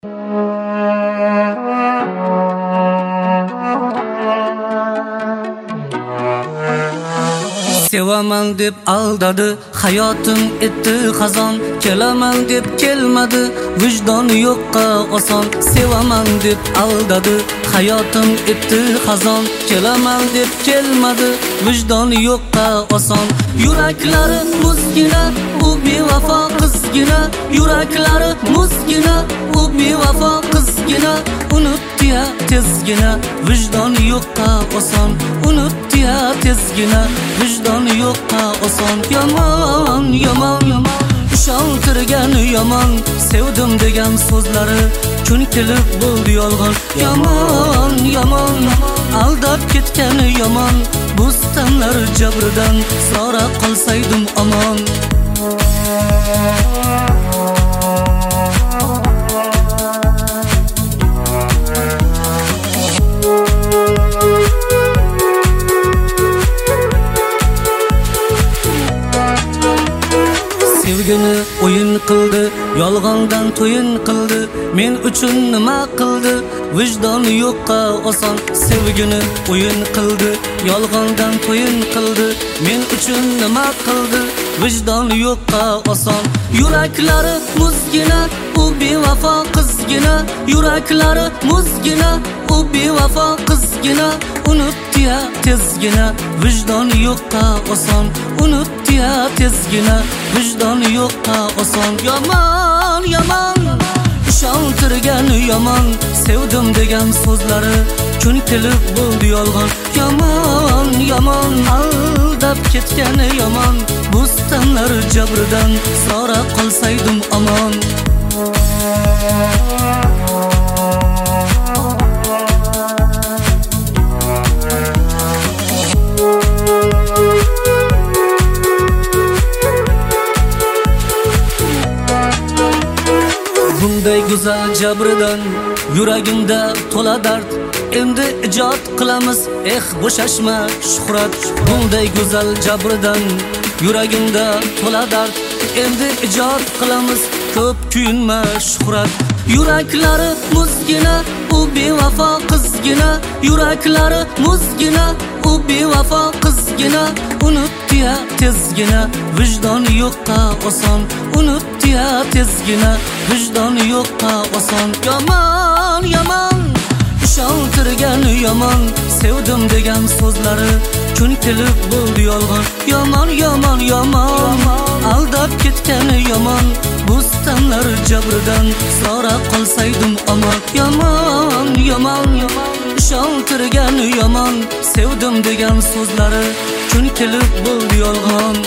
Sevaman deb aldadı, hayotim etdi xazon. Kelaman deb kelmadi, vijdoni yo'qqa oson. Sevaman deb aldadı, hayotim etdi xazon. Kelaman deb kelmadi, vijdoni yo'qqa oson. Yuraklari muzgina, u bevafo qizgina. Yuraklari muzgina, u bevafo qizgina. Unutdi ya tezgina, vijdoni yo'qqa oson. Unutdi ya tezgina, vijdoni yo'qqa oson. Yomon, yomon, yomon, ishontirgan yomon. Sevdim degan so'zlari kun kelib bo'ldi yolg'on. Yomon, yomon, aldab ketgan yomon. Bo'stonlar jabridan sora qolsaydim omon. Sevgini o'yin qildi, yolg'ondan to'yin qildi. Men uchun nima qildi, vijdoni yo'qqa oson. Sevgini o'yin qildi, yolg'ondan to'yin qildi. Men uchun nima qildi, vijdoni yo'qqa oson. Yuraklari muzgina, u bevafo qizgina. Yuraklari muzgina, u bevafo qizgina. Unutdi ya tezgina, vijdoni yo'qqa oson. Unutdi ya tezgina, vijdoni yo'qqa oson. Yomon, yomon, ishontirgan yomon. Sevdim degan so'zlari kun kelib bo'ldi yolg'on. Yomon, yomon, aldab ketgan yomon. Bo'stonlar jabridan sora qolsaydim omon. Bunday go'zal jabridan yuragimda to'la dard. Endi ijod qilamiz, bo'shashma shuhrat. Bunday go'zal jabridan yuragimda to'la dard. Endi ijod qilamiz, ko'p kuyinma shuhrat. Yuraklari muzgina, u bevafo qizgina. Yuraklari muzgina, u bevafo qizgina. Unutdi ya tezgina, vijdoni yo'qqa oson. Unutdi ya tezgina, vijdoni yo'qqa oson. Yomon, yomon, ishontirgan yomon. Sevdim degan so'zlari kun kelib bo'ldi yolg'on. Yomon, yomon, yomon, aldab ketgan yomon. Bo'stonlar jabridan sora qolsaydim omon. Yomon, yomon, yomon, ishontirgan yomon. Sevdim degan so'zlari kun kelib bo'ldi yolg'on.